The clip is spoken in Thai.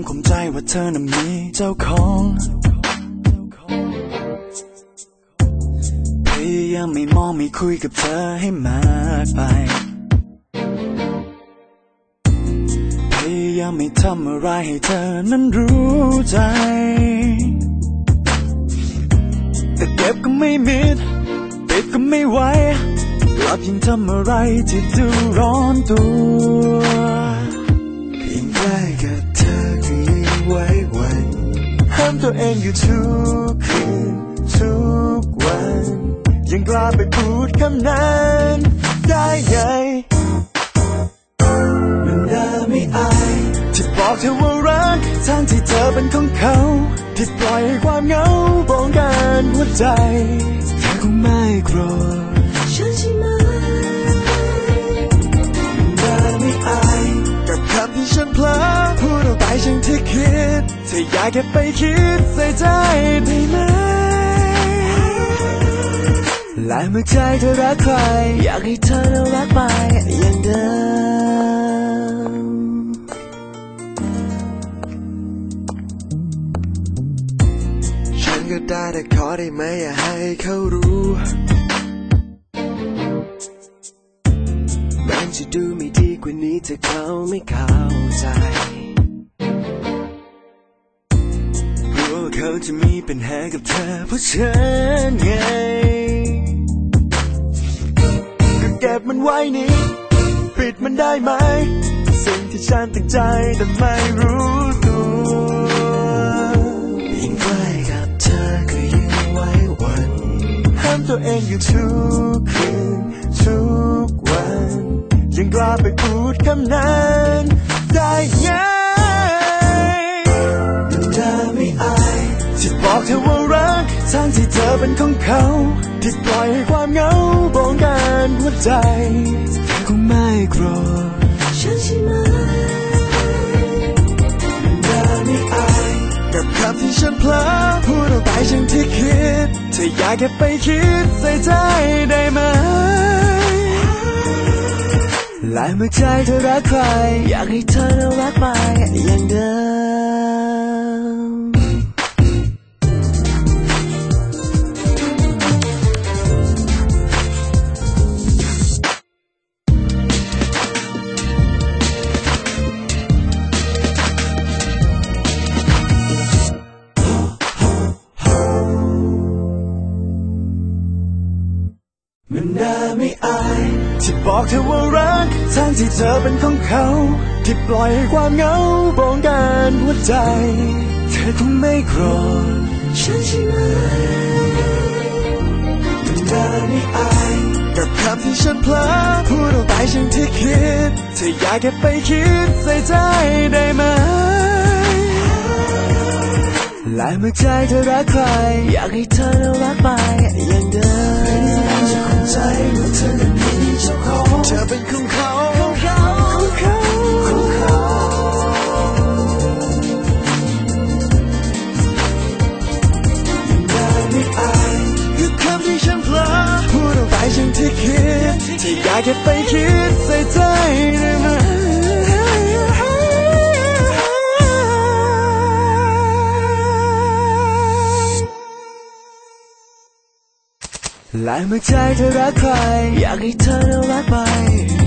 ข่มใจว่าเธอนั้นมีเจ้าของพยายามไม่มองไม่คุยกับเธอให้มากไปพยายามไม่ทำอะไรให้เธอนั้นรู้ใจแต่เก็บก็ไม่มิดปิดก็ไม่ไหวกลับยิ่งทำอะไรที่ดูร้อนตัวยิ่งใกล้กับเธอก็ยิ่งไว้วันห้ามตัวเองอยู่ทุกคืนทุกวันยังกล้าไปพูดคำนั้นได้ไงมันน่าไม่อายที่บอกเธอว่ารักทั้งที่เธอเป็นของเขาที่ปล่อยให้ความเหงาบงการหัวใจเธอคงไม่โกรธฉันใช่ไหมมันน่าไม่อายกับคำที่ฉันเพลอพูดออกไปฉันที่คิดเธออยากเก็บไปคิดใส่ใจได้ไหมและเมื่อใจเธอรักใครอยากให้เธอรักไปอย่างเดิมฉันก็ได้แต่ขอได้ไหมอย่าให้เขารู้มันจะดูไม่ดีกว่านี้ถ้าเขาไม่เข้าใจรู้ว่าเขาจะมีปัญหากับเธอเพราะฉันไงก็เก็บมันไว้นี่ปิดมันได้ไหมสิ่งที่ฉันตั้งใจแต่ไม่รู้ตัวยิ่งใกล้กับเธอก็ยิ่งไว้วันห้ามตัวเองอยู่ทุกคืนทุกวันยังกล้าไปพูดคำนั้นได้ไงมันจะไม่อายที่บอกเธอว่ารักทั้งที่เธอเป็นของเขาที่ปล่อยให้ความเหงาบงการหัวใจเธอคงไม่โกรธฉันใช่ไหมมันจะไม่อายกับคำที่ฉันเพลอพูดออกไปฉันที่คิดเธออยากเก็บไปคิดใส่ใจได้ไหมและเมื่อใจเธอรักใครอยากให้เธอรักไปอย่างเดิมมันน่าไม่อายที่บอกเธอว่ารักทั้งที่เธอเป็นของเขาที่ปล่อยให้ความเหงาบงการหัวใจเธอคงไม่โกรธฉันใช่ไหมมันน่าไม่อายกับคำที่ฉันเพลอพูดออกไปฉันที่คิดเธออยากเก็บไปคิดใส่ใจได้ไหมและเมื่อใจเธอรักใครอยากให้เธอรักไปอย่างเดิมจะคงใจว่าเธอนั้นมีเจ้าของเธอเป็นของเขาไม่อายคือคำที่ฉันเพลอพูดออกไปฉันที่คิดที่อยากเก็บไปคิดใส่ใจได้ไหมและเมื่อใจเธอรักใครอยากให้เธอรักไป